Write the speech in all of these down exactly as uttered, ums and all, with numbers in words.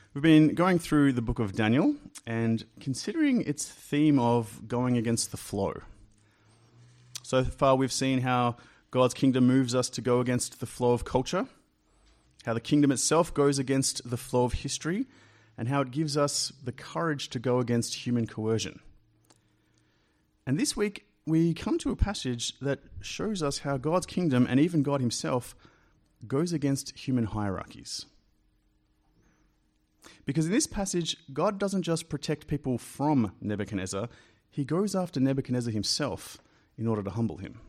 We've been going through the book of Daniel and considering its theme of going against the flow. So far we've seen how God's kingdom moves us to go against the flow of culture, how the kingdom itself goes against the flow of history, and how it gives us the courage to go against human coercion. And this week we come to a passage that shows us how God's kingdom, and even God himself, goes against human hierarchies. Because in this passage, God doesn't just protect people from Nebuchadnezzar, he goes after Nebuchadnezzar himself in order to humble him.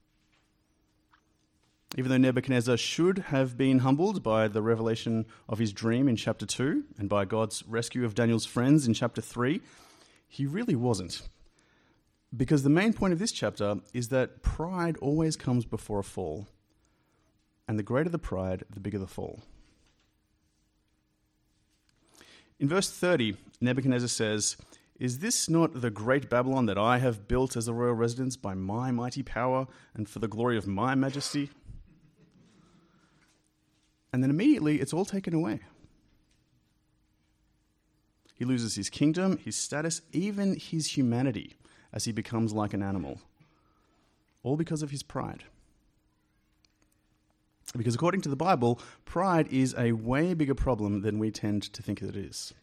Even though Nebuchadnezzar should have been humbled by the revelation of his dream in chapter two and by God's rescue of Daniel's friends in chapter three, he really wasn't. Because the main point of this chapter is that pride always comes before a fall. And the greater the pride, the bigger the fall. In verse thirty, Nebuchadnezzar says, "Is this not the great Babylon that I have built as a royal residence by my mighty power and for the glory of my majesty?" And then immediately it's all taken away. He loses his kingdom, his status, even his humanity as he becomes like an animal. All because of his pride. Because according to the Bible, pride is a way bigger problem than we tend to think that it is.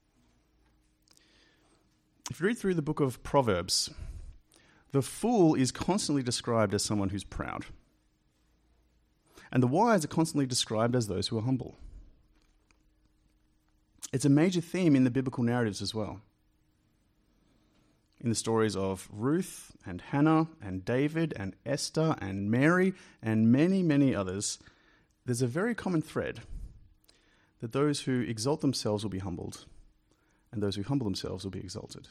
If you read through the book of Proverbs, the fool is constantly described as someone who's proud. And the wise are constantly described as those who are humble. It's a major theme in the biblical narratives as well. In the stories of Ruth and Hannah and David and Esther and Mary and many, many others, there's a very common thread that those who exalt themselves will be humbled and those who humble themselves will be exalted.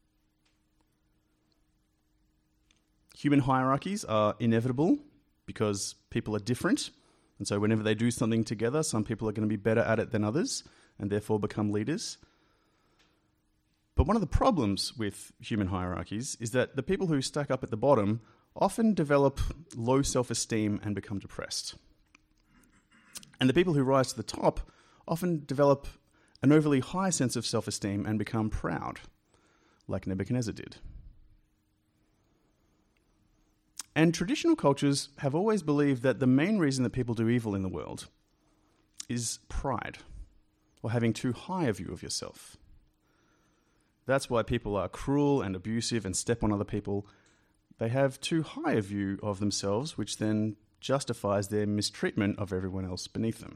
Human hierarchies are inevitable because people are different, and so whenever they do something together, some people are going to be better at it than others and therefore become leaders. But one of the problems with human hierarchies is that the people who stack up at the bottom often develop low self-esteem and become depressed. And the people who rise to the top often develop an overly high sense of self-esteem and become proud, like Nebuchadnezzar did. And traditional cultures have always believed that the main reason that people do evil in the world is pride, or having too high a view of yourself. That's why people are cruel and abusive and step on other people. They have too high a view of themselves, which then justifies their mistreatment of everyone else beneath them.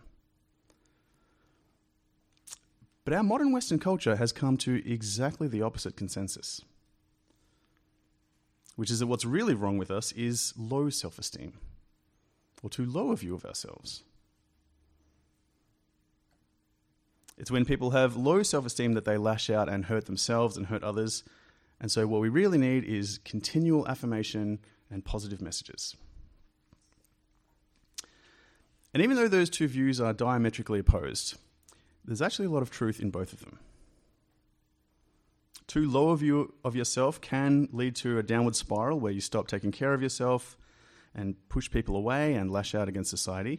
But our modern Western culture has come to exactly the opposite consensus, which is that what's really wrong with us is low self-esteem, or too low a view of ourselves. It's when people have low self-esteem that they lash out and hurt themselves and hurt others. And so what we really need is continual affirmation and positive messages. And even though those two views are diametrically opposed, there's actually a lot of truth in both of them. Too low a view of yourself can lead to a downward spiral where you stop taking care of yourself and push people away and lash out against society.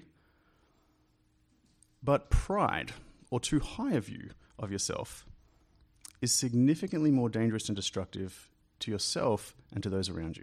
But pride, or too high a view of yourself, is significantly more dangerous and destructive to yourself and to those around you.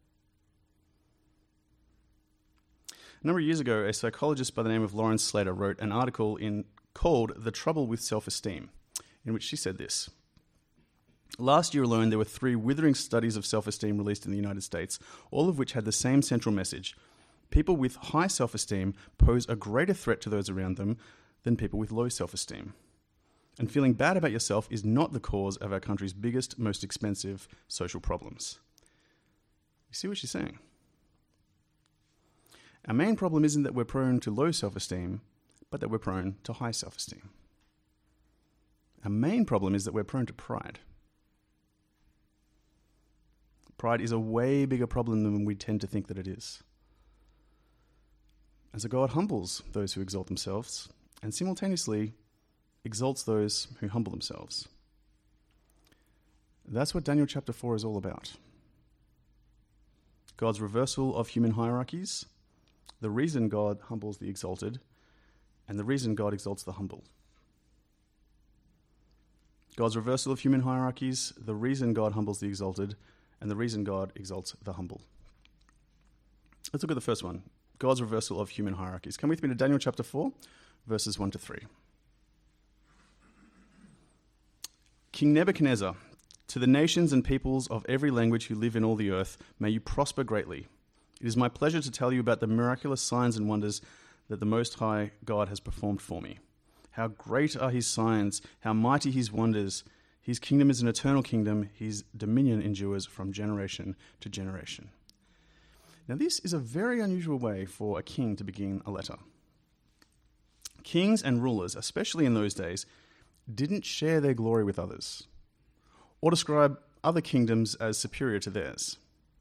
A number of years ago, a psychologist by the name of Lauren Slater wrote an article in called "The Trouble with Self-Esteem," in which she said this: "Last year alone, there were three withering studies of self-esteem released in the United States, all of which had the same central message. People with high self-esteem pose a greater threat to those around them than people with low self-esteem. And feeling bad about yourself is not the cause of our country's biggest, most expensive social problems." You see what she's saying? Our main problem isn't that we're prone to low self-esteem, but that we're prone to high self-esteem. Our main problem is that we're prone to pride. Pride is a way bigger problem than we tend to think that it is. And so God humbles those who exalt themselves, and simultaneously exalts those who humble themselves. That's what Daniel chapter four is all about. God's reversal of human hierarchies, the reason God humbles the exalted, and the reason God exalts the humble. God's reversal of human hierarchies, the reason God humbles the exalted, and the reason God exalts the humble. Let's look at the first one, God's reversal of human hierarchies. Come with me to Daniel chapter four, verses one to three. King Nebuchadnezzar, to the nations and peoples of every language who live in all the earth, may you prosper greatly. It is my pleasure to tell you about the miraculous signs and wonders that the Most High God has performed for me. How great are his signs, how mighty his wonders. His kingdom is an eternal kingdom, his dominion endures from generation to generation. Now this is a very unusual way for a king to begin a letter. Kings and rulers, especially in those days, didn't share their glory with others or describe other kingdoms as superior to theirs.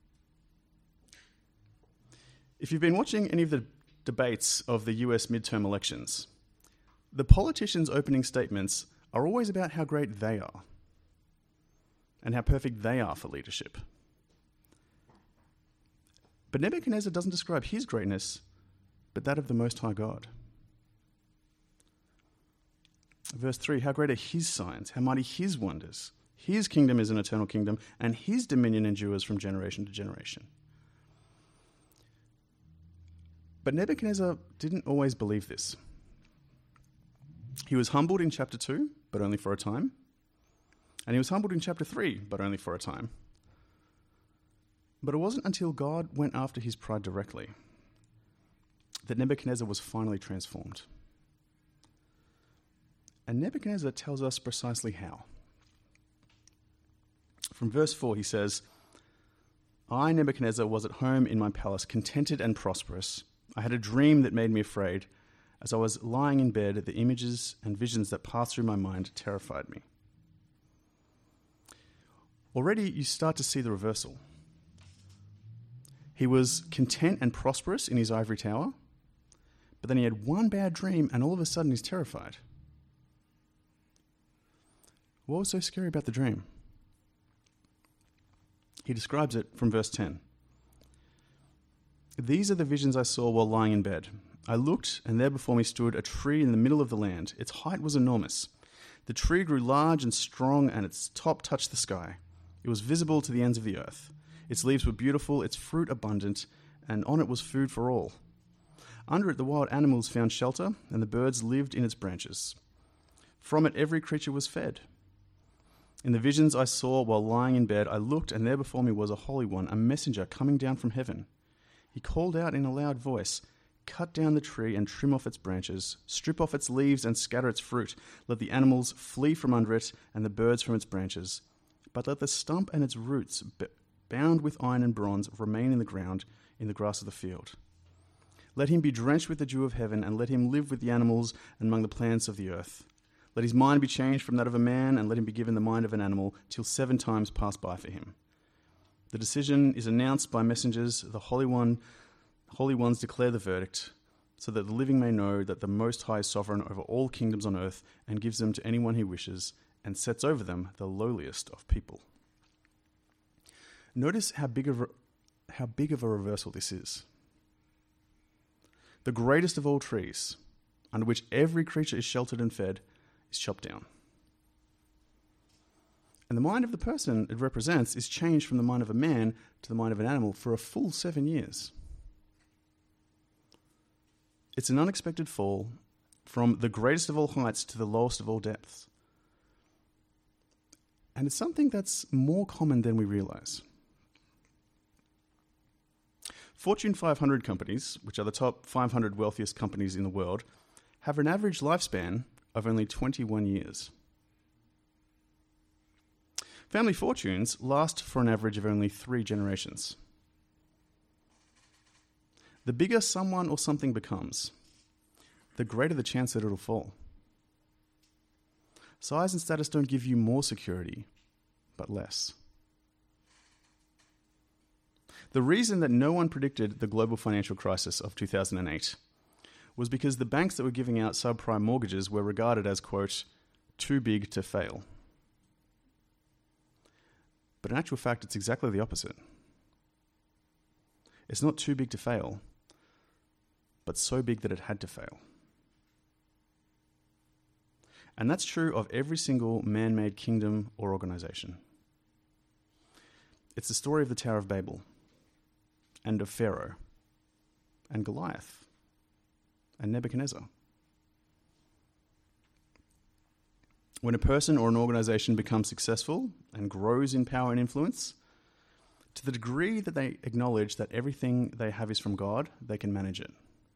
If you've been watching any of the debates of the U S midterm elections, the politicians' opening statements are always about how great they are and how perfect they are for leadership. But Nebuchadnezzar doesn't describe his greatness, but that of the Most High God. Verse three, how great are his signs, how mighty his wonders. His kingdom is an eternal kingdom, and his dominion endures from generation to generation. But Nebuchadnezzar didn't always believe this. He was humbled in chapter two, but only for a time. And he was humbled in chapter three, but only for a time. But it wasn't until God went after his pride directly that Nebuchadnezzar was finally transformed. And Nebuchadnezzar tells us precisely how. From verse four, he says, I, Nebuchadnezzar, was at home in my palace, contented and prosperous. I had a dream that made me afraid. As I was lying in bed, the images and visions that passed through my mind terrified me. Already you start to see the reversal. He was content and prosperous in his ivory tower, but then he had one bad dream and all of a sudden he's terrified. What was so scary about the dream? He describes it from verse ten. These are the visions I saw while lying in bed. I looked, and there before me stood a tree in the middle of the land. Its height was enormous. The tree grew large and strong, and its top touched the sky. It was visible to the ends of the earth. Its leaves were beautiful, its fruit abundant, and on it was food for all. Under it the wild animals found shelter, and the birds lived in its branches. From it every creature was fed. In the visions I saw while lying in bed, I looked, and there before me was a Holy One, a messenger coming down from heaven. He called out in a loud voice, cut down the tree and trim off its branches, strip off its leaves and scatter its fruit. Let the animals flee from under it and the birds from its branches. But let the stump and its roots, bound with iron and bronze, remain in the ground, in the grass of the field. Let him be drenched with the dew of heaven, and let him live with the animals and among the plants of the earth. Let his mind be changed from that of a man, and let him be given the mind of an animal, till seven times pass by for him. The decision is announced by messengers. The Holy One, Holy Ones declare the verdict, so that the living may know that the Most High is sovereign over all kingdoms on earth, and gives them to anyone he wishes, and sets over them the lowliest of people. Notice how big of a, how big of a reversal this is. The greatest of all trees, under which every creature is sheltered and fed, is chopped down. And the mind of the person it represents is changed from the mind of a man to the mind of an animal for a full seven years. It's an unexpected fall from the greatest of all heights to the lowest of all depths. And it's something that's more common than we realize. Fortune five hundred companies, which are the top five hundred wealthiest companies in the world, have an average lifespan of only twenty-one years. Family fortunes last for an average of only three generations. The bigger someone or something becomes, the greater the chance that it'll fall. Size and status don't give you more security, but less. The reason that no one predicted the global financial crisis of two thousand eight was because the banks that were giving out subprime mortgages were regarded as, quote, too big to fail. But in actual fact, it's exactly the opposite. It's not too big to fail, but so big that it had to fail. And that's true of every single man-made kingdom or organization. It's the story of the Tower of Babel, and of Pharaoh, and Goliath, and Nebuchadnezzar. When a person or an organization becomes successful and grows in power and influence, to the degree that they acknowledge that everything they have is from God, they can manage it.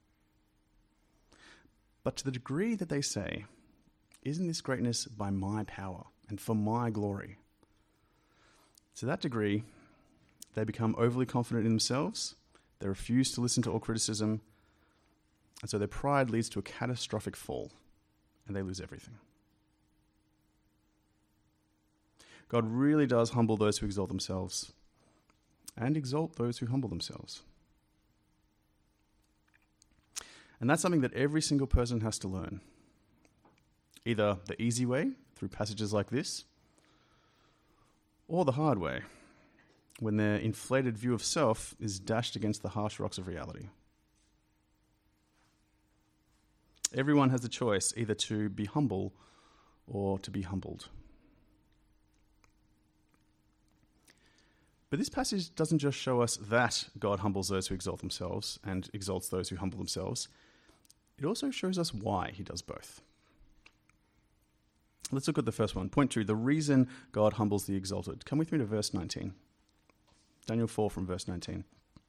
But to the degree that they say, isn't this greatness by my power and for my glory? To that degree, they become overly confident in themselves, they refuse to listen to all criticism, and so their pride leads to a catastrophic fall, and they lose everything. God really does humble those who exalt themselves, and exalt those who humble themselves. And that's something that every single person has to learn. Either the easy way, through passages like this, or the hard way, when their inflated view of self is dashed against the harsh rocks of reality. Everyone has a choice either to be humble or to be humbled. But this passage doesn't just show us that God humbles those who exalt themselves and exalts those who humble themselves. It also shows us why he does both. Let's look at the first one. Point two, the reason God humbles the exalted. Come with me to verse nineteen. Daniel four from verse nineteen.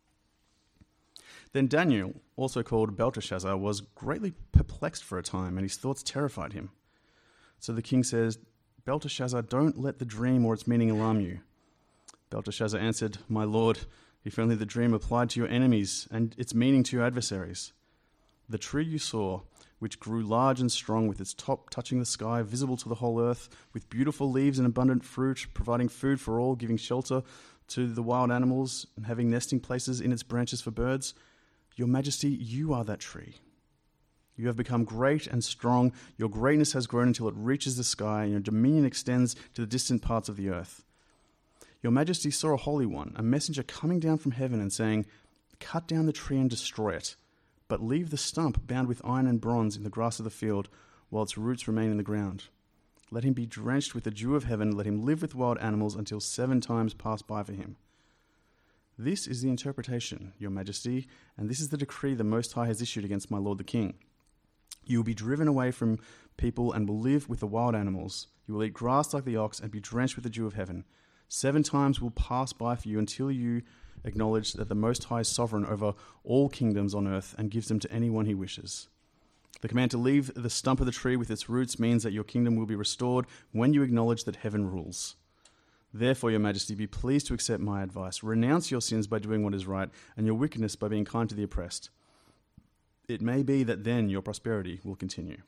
Then Daniel, also called Belteshazzar, was greatly perplexed for a time, and his thoughts terrified him. So the king says, Belteshazzar, don't let the dream or its meaning alarm you. Belteshazzar answered, My lord, if only the dream applied to your enemies and its meaning to your adversaries. The tree you saw, which grew large and strong with its top touching the sky, visible to the whole earth, with beautiful leaves and abundant fruit, providing food for all, giving shelter to the wild animals, and having nesting places in its branches for birds. Your Majesty, you are that tree. You have become great and strong. Your greatness has grown until it reaches the sky, and your dominion extends to the distant parts of the earth. Your Majesty saw a holy one, a messenger coming down from heaven and saying, Cut down the tree and destroy it, but leave the stump bound with iron and bronze in the grass of the field, while its roots remain in the ground. Let him be drenched with the dew of heaven, let him live with wild animals until seven times pass by for him. This is the interpretation, Your Majesty, and this is the decree the Most High has issued against my lord the king. You will be driven away from people and will live with the wild animals. You will eat grass like the ox and be drenched with the dew of heaven. Seven times will pass by for you until you acknowledge that the Most High is sovereign over all kingdoms on earth and gives them to anyone he wishes. The command to leave the stump of the tree with its roots means that your kingdom will be restored when you acknowledge that heaven rules. Therefore, Your Majesty, be pleased to accept my advice. Renounce your sins by doing what is right, and your wickedness by being kind to the oppressed. It may be that then your prosperity will continue.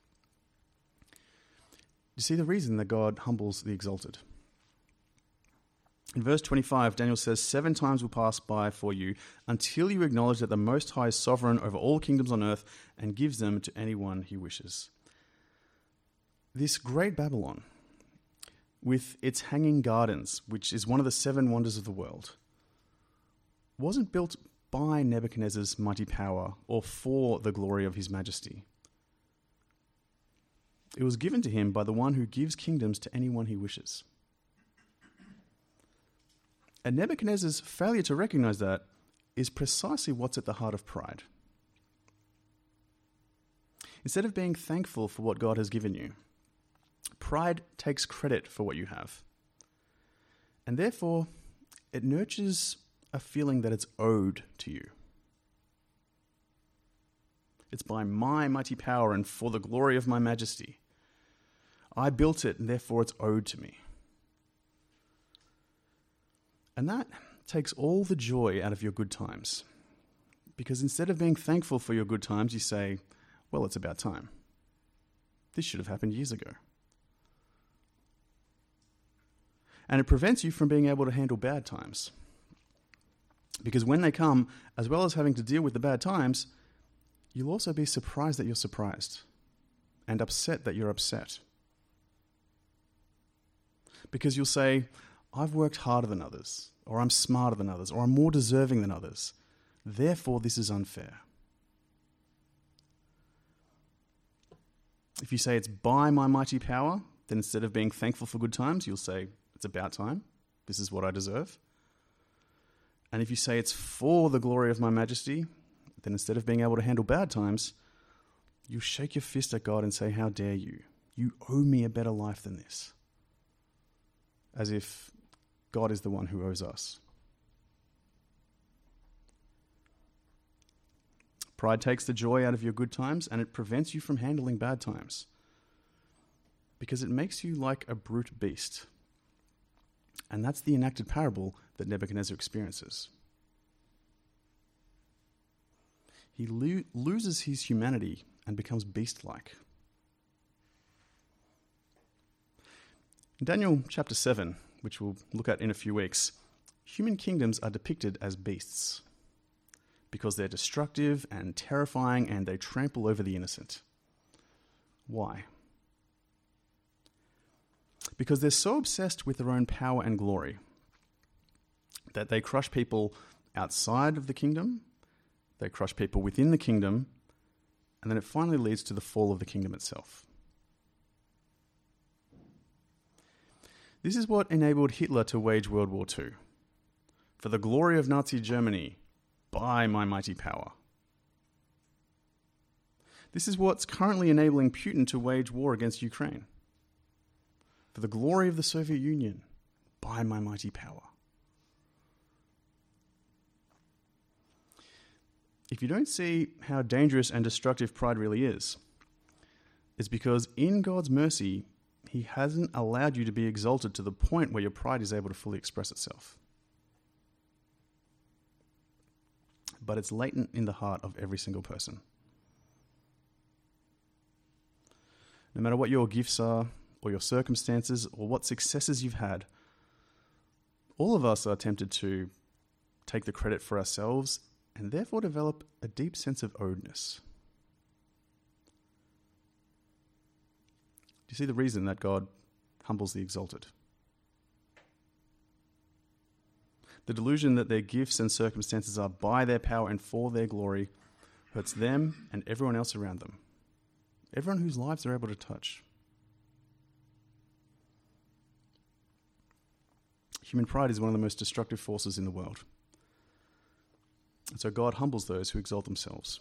You see the reason that God humbles the exalted. In verse twenty-five, Daniel says, Seven times will pass by for you until you acknowledge that the Most High is sovereign over all kingdoms on earth and gives them to anyone he wishes. This great Babylon, with its hanging gardens, which is one of the seven wonders of the world, wasn't built by Nebuchadnezzar's mighty power or for the glory of his majesty. It was given to him by the one who gives kingdoms to anyone he wishes. And Nebuchadnezzar's failure to recognize that is precisely what's at the heart of pride. Instead of being thankful for what God has given you, pride takes credit for what you have. And therefore, it nurtures a feeling that it's owed to you. It's by my mighty power and for the glory of my majesty. I built it, and therefore it's owed to me. And that takes all the joy out of your good times. Because instead of being thankful for your good times, you say, well, it's about time. This should have happened years ago. And it prevents you from being able to handle bad times. Because when they come, as well as having to deal with the bad times, you'll also be surprised that you're surprised and upset that you're upset. Because you'll say, I've worked harder than others, or I'm smarter than others, or I'm more deserving than others. Therefore, this is unfair. If you say it's by my mighty power, then instead of being thankful for good times, you'll say it's about time. This is what I deserve. And if you say it's for the glory of my majesty, then instead of being able to handle bad times, you shake your fist at God and say, how dare you? You owe me a better life than this. As if God is the one who owes us. Pride takes the joy out of your good times and it prevents you from handling bad times. Because it makes you like a brute beast. And that's the enacted parable that Nebuchadnezzar experiences. He lo- loses his humanity and becomes beast-like. In Daniel chapter seven, which we'll look at in a few weeks, human kingdoms are depicted as beasts because they're destructive and terrifying and they trample over the innocent. Why? Because they're so obsessed with their own power and glory that they crush people outside of the kingdom, they crush people within the kingdom, and then it finally leads to the fall of the kingdom itself. This is what enabled Hitler to wage World War Two. For the glory of Nazi Germany, by my mighty power. This is what's currently enabling Putin to wage war against Ukraine. For the glory of the Soviet Union, by my mighty power. If you don't see how dangerous and destructive pride really is, it's because in God's mercy, He hasn't allowed you to be exalted to the point where your pride is able to fully express itself. But it's latent in the heart of every single person. No matter what your gifts are, or your circumstances, or what successes you've had, all of us are tempted to take the credit for ourselves and therefore develop a deep sense of owedness. Do you see the reason that God humbles the exalted? The delusion that their gifts and circumstances are by their power and for their glory hurts them and everyone else around them. Everyone whose lives they're able to touch. Human pride is one of the most destructive forces in the world. And so God humbles those who exalt themselves.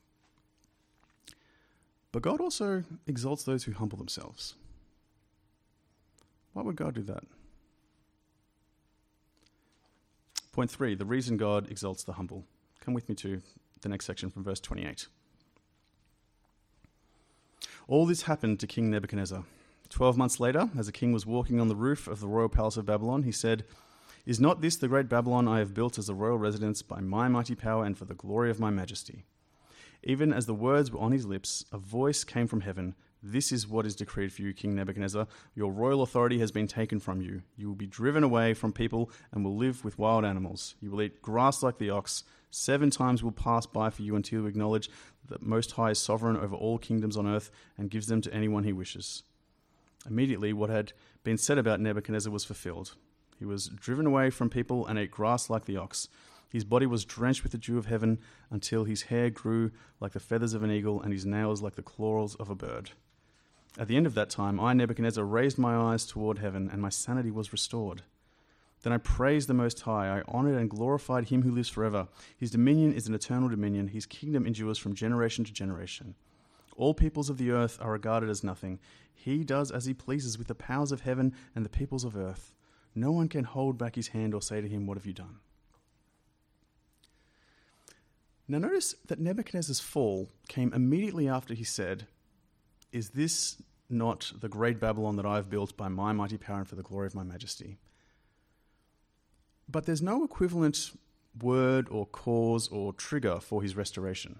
But God also exalts those who humble themselves. Why would God do that? Point three, the reason God exalts the humble. Come with me to the next section from verse twenty-eight. All this happened to King Nebuchadnezzar. Twelve months later, as the king was walking on the roof of the royal palace of Babylon, he said, "Is not this the great Babylon I have built as a royal residence by my mighty power and for the glory of my majesty?" Even as the words were on his lips, a voice came from heaven. "This is what is decreed for you, King Nebuchadnezzar. Your royal authority has been taken from you. You will be driven away from people and will live with wild animals. You will eat grass like the ox. Seven times will pass by for you until you acknowledge that Most High is sovereign over all kingdoms on earth and gives them to anyone he wishes." Immediately, what had been said about Nebuchadnezzar was fulfilled. He was driven away from people and ate grass like the ox. His body was drenched with the dew of heaven until his hair grew like the feathers of an eagle and his nails like the claws of a bird. At the end of that time, I, Nebuchadnezzar, raised my eyes toward heaven, and my sanity was restored. Then I praised the Most High. I honored and glorified him who lives forever. His dominion is an eternal dominion. His kingdom endures from generation to generation. All peoples of the earth are regarded as nothing. He does as he pleases with the powers of heaven and the peoples of earth. No one can hold back his hand or say to him, "What have you done?" Now notice that Nebuchadnezzar's fall came immediately after he said, "Is this not the great Babylon that I have built by my mighty power and for the glory of my majesty?" But there's no equivalent word or cause or trigger for his restoration.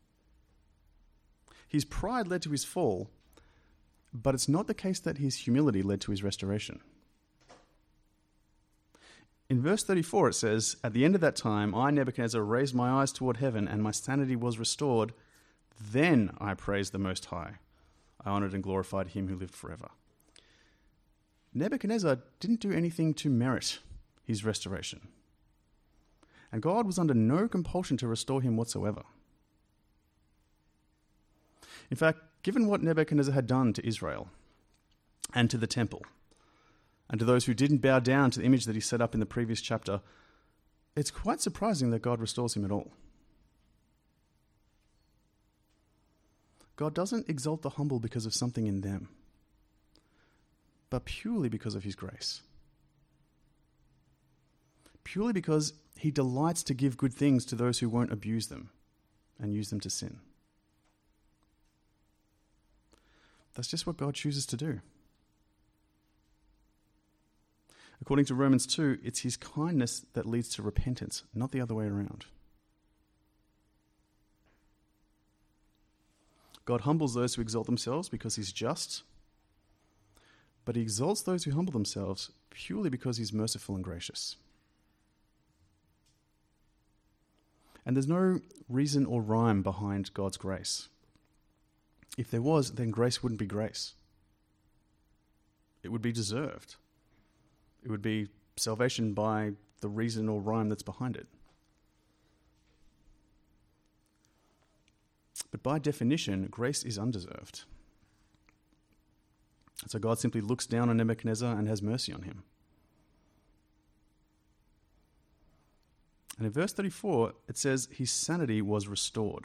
His pride led to his fall, but it's not the case that his humility led to his restoration. In verse thirty-four it says, "At the end of that time, I, Nebuchadnezzar, raised my eyes toward heaven, and my sanity was restored. Then I praised the Most High. I honored and glorified him who lived forever." Nebuchadnezzar didn't do anything to merit his restoration. And God was under no compulsion to restore him whatsoever. In fact, Given what Nebuchadnezzar had done to Israel and to the temple, and to those who didn't bow down to the image that he set up in the previous chapter, it's quite surprising that God restores him at all. God doesn't exalt the humble because of something in them, but purely because of his grace. Purely because he delights to give good things to those who won't abuse them and use them to sin. That's just what God chooses to do. According to Romans two, it's his kindness that leads to repentance, not the other way around. God humbles those who exalt themselves because he's just, but he exalts those who humble themselves purely because he's merciful and gracious. And there's no reason or rhyme behind God's grace. If there was, then grace wouldn't be grace. It would be deserved. It would be salvation by the reason or rhyme that's behind it. But by definition, grace is undeserved. So God simply looks down on Nebuchadnezzar and has mercy on him. And in verse thirty-four, it says, his sanity was restored.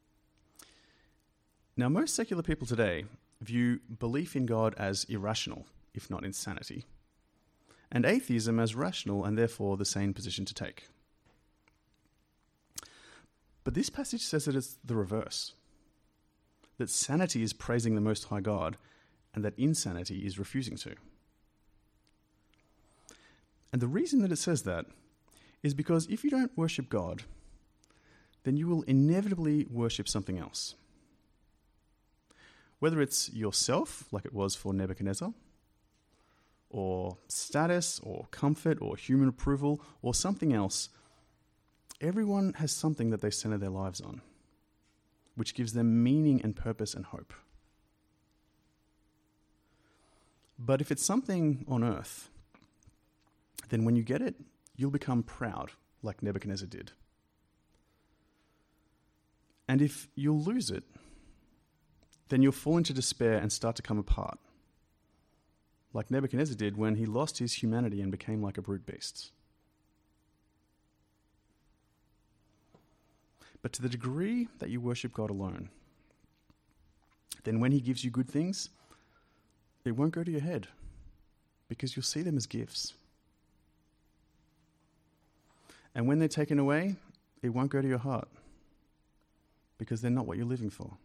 Now, most secular people today view belief in God as irrational, if not insanity, and atheism as rational and therefore the sane position to take. But this passage says that it's the reverse, that sanity is praising the Most High God and that insanity is refusing to. And the reason that it says that is because if you don't worship God, then you will inevitably worship something else. Whether it's yourself, like it was for Nebuchadnezzar, or status, or comfort, or human approval, or something else, everyone has something that they center their lives on, which gives them meaning and purpose and hope. But if it's something on earth, then when you get it, you'll become proud, like Nebuchadnezzar did. And if you'll lose it, then you'll fall into despair and start to come apart, like Nebuchadnezzar did when he lost his humanity and became like a brute beast. But to the degree that you worship God alone, then when he gives you good things, it won't go to your head, because you'll see them as gifts. And when they're taken away, it won't go to your heart, because they're not what you're living for.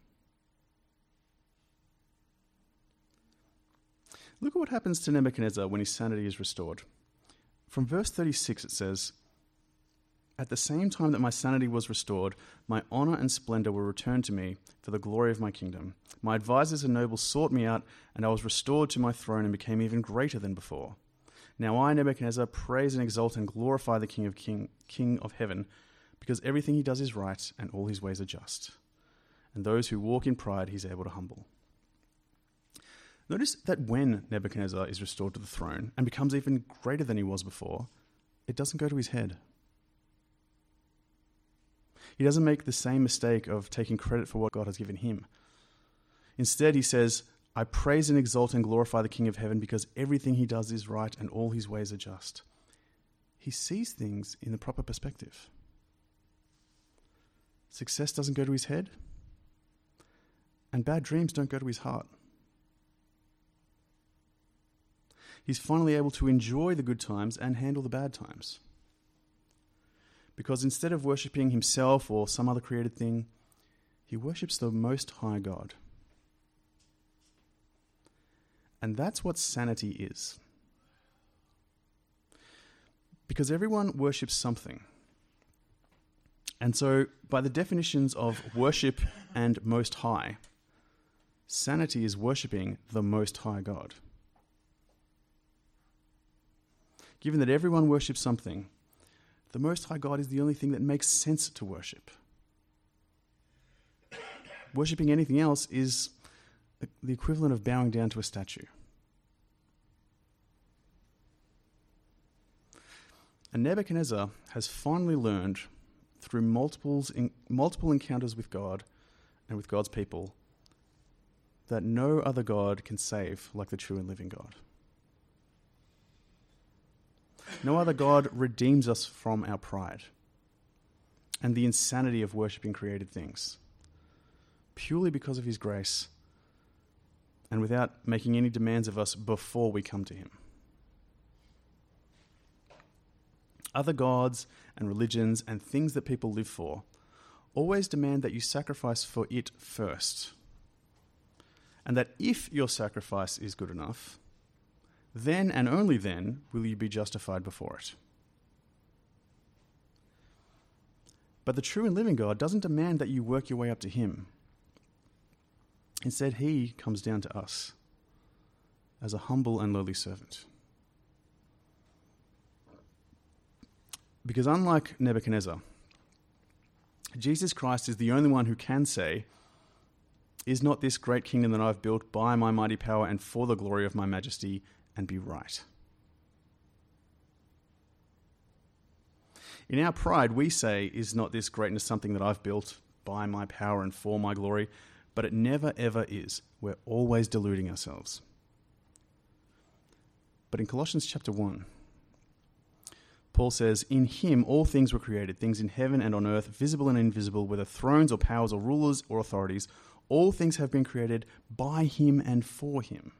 Look at what happens to Nebuchadnezzar when his sanity is restored. From verse thirty-six it says, "At the same time that my sanity was restored, my honor and splendor were returned to me for the glory of my kingdom. My advisors and nobles sought me out, and I was restored to my throne and became even greater than before. Now I, Nebuchadnezzar, praise and exalt and glorify the King of King, King of heaven, because everything he does is right and all his ways are just. And those who walk in pride he's able to humble." Notice that when Nebuchadnezzar is restored to the throne and becomes even greater than he was before, it doesn't go to his head. He doesn't make the same mistake of taking credit for what God has given him. Instead, he says, "I praise and exalt and glorify the King of heaven because everything he does is right and all his ways are just." He sees things in the proper perspective. Success doesn't go to his head, and bad dreams don't go to his heart. He's finally able to enjoy the good times and handle the bad times. Because instead of worshipping himself or some other created thing, he worships the Most High God. And that's what sanity is. Because everyone worships something. And so, by the definitions of worship and Most High, sanity is worshipping the Most High God. Given that everyone worships something, the Most High God is the only thing that makes sense to worship. Worshipping anything else is the equivalent of bowing down to a statue. And Nebuchadnezzar has finally learned, through multiples in, multiple encounters with God and with God's people, that no other God can save like the true and living God. No other God redeems us from our pride and the insanity of worshipping created things, purely because of his grace and without making any demands of us before we come to him. Other gods and religions and things that people live for always demand that you sacrifice for it first, and that if your sacrifice is good enough, then and only then will you be justified before it. But the true and living God doesn't demand that you work your way up to him. Instead, he comes down to us as a humble and lowly servant. Because unlike Nebuchadnezzar, Jesus Christ is the only one who can say, "Is not this great kingdom that I've built by my mighty power and for the glory of my majesty," and be right. In our pride, we say, "Is not this greatness something that I've built by my power and for my glory?" But it never, ever is. We're always deluding ourselves. But in Colossians chapter one, Paul says, "In him all things were created, things in heaven and on earth, visible and invisible, whether thrones or powers or rulers or authorities. All things have been created by him and for him."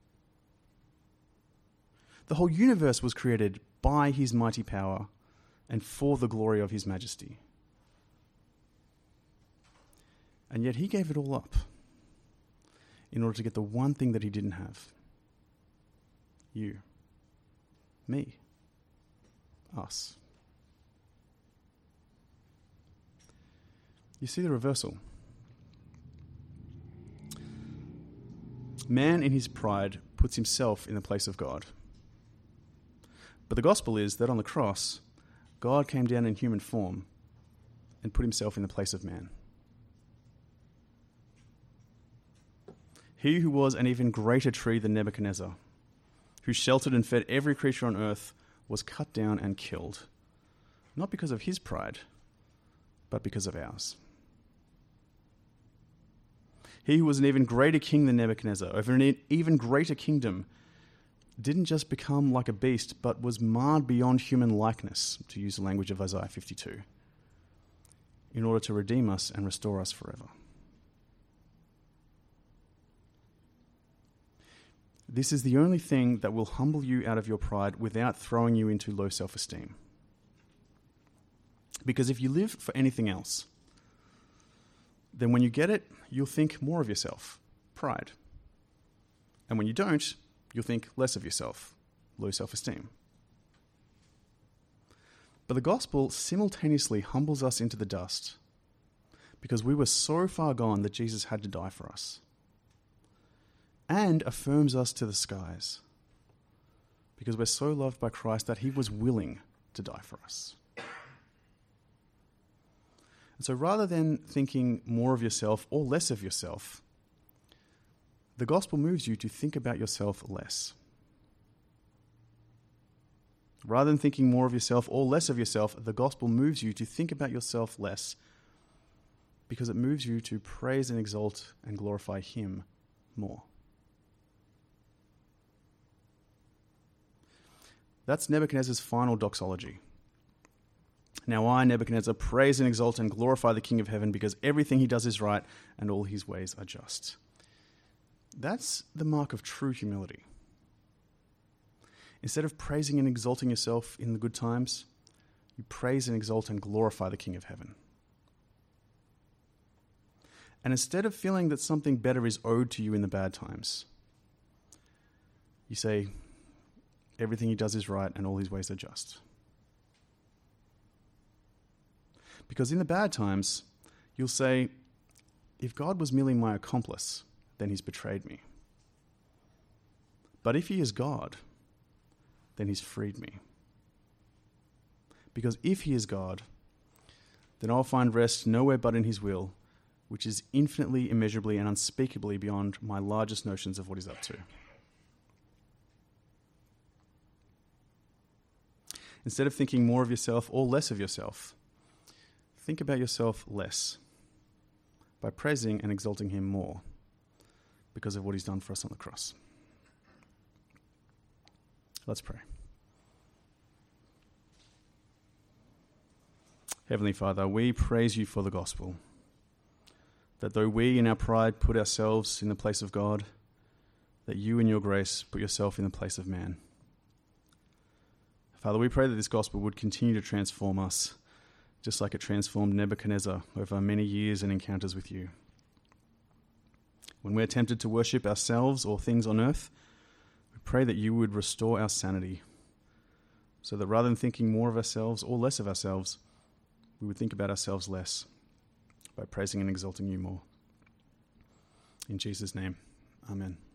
The whole universe was created by his mighty power and for the glory of his majesty. And yet he gave it all up in order to get the one thing that he didn't have. You. Me. Us. You see the reversal. Man in his pride puts himself in the place of God. But the gospel is that on the cross, God came down in human form and put himself in the place of man. He who was an even greater tree than Nebuchadnezzar, who sheltered and fed every creature on earth, was cut down and killed, not because of his pride, but because of ours. He who was an even greater king than Nebuchadnezzar, over an even greater kingdom, didn't just become like a beast, but was marred beyond human likeness, to use the language of Isaiah fifty-two, in order to redeem us and restore us forever. This is the only thing that will humble you out of your pride without throwing you into low self-esteem. Because if you live for anything else, then when you get it, you'll think more of yourself, pride. And when you don't, you'll think less of yourself, low self-esteem. But the gospel simultaneously humbles us into the dust because we were so far gone that Jesus had to die for us, and affirms us to the skies because we're so loved by Christ that he was willing to die for us. And so rather than thinking more of yourself or less of yourself, the gospel moves you to think about yourself less. Rather than thinking more of yourself or less of yourself, the gospel moves you to think about yourself less because it moves you to praise and exalt and glorify him more. That's Nebuchadnezzar's final doxology. "Now I, Nebuchadnezzar, praise and exalt and glorify the King of heaven because everything he does is right and all his ways are just." That's the mark of true humility. Instead of praising and exalting yourself in the good times, you praise and exalt and glorify the King of heaven. And instead of feeling that something better is owed to you in the bad times, you say, everything he does is right and all his ways are just. Because in the bad times, you'll say, if God was merely my accomplice, then he's betrayed me. But if he is God, then he's freed me. Because if he is God, then I'll find rest nowhere but in his will, which is infinitely, immeasurably, and unspeakably beyond my largest notions of what he's up to. Instead of thinking more of yourself or less of yourself, think about yourself less by praising and exalting him more, because of what he's done for us on the cross. Let's pray. Heavenly Father, we praise you for the gospel, that though we in our pride put ourselves in the place of God, that you in your grace put yourself in the place of man. Father, we pray that this gospel would continue to transform us, just like it transformed Nebuchadnezzar over many years and encounters with you. When we're tempted to worship ourselves or things on earth, we pray that you would restore our sanity, so that rather than thinking more of ourselves or less of ourselves, we would think about ourselves less by praising and exalting you more. In Jesus' name, amen.